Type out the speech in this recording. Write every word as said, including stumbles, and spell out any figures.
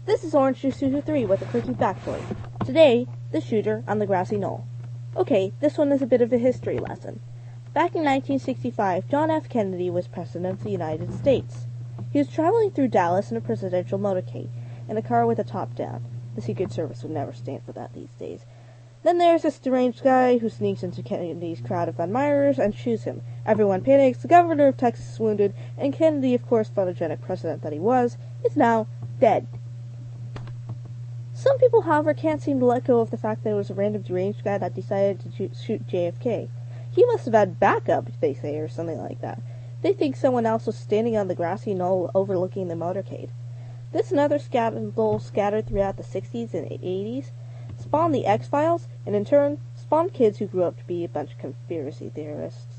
This is Orange Juice two two three with a quickie factoid. Today, the shooter on the grassy knoll. Okay, this one is a bit of a history lesson. Back in nineteen sixty-five, John F. Kennedy was President of the United States. He was traveling through Dallas in a presidential motorcade, in a car with the top down. The Secret Service would never stand for that these days. Then there's this deranged guy who sneaks into Kennedy's crowd of admirers and shoots him. Everyone panics, the governor of Texas is wounded, and Kennedy, of course, photogenic president that he was, is now dead. Some people, however, can't seem to let go of the fact that it was a random deranged guy that decided to shoot J F K. He must have had backup, they say, or something like that. They think someone else was standing on the grassy knoll overlooking the motorcade. This and other scandals scattered throughout the sixties and eighties spawned the X-Files, and in turn spawned kids who grew up to be a bunch of conspiracy theorists.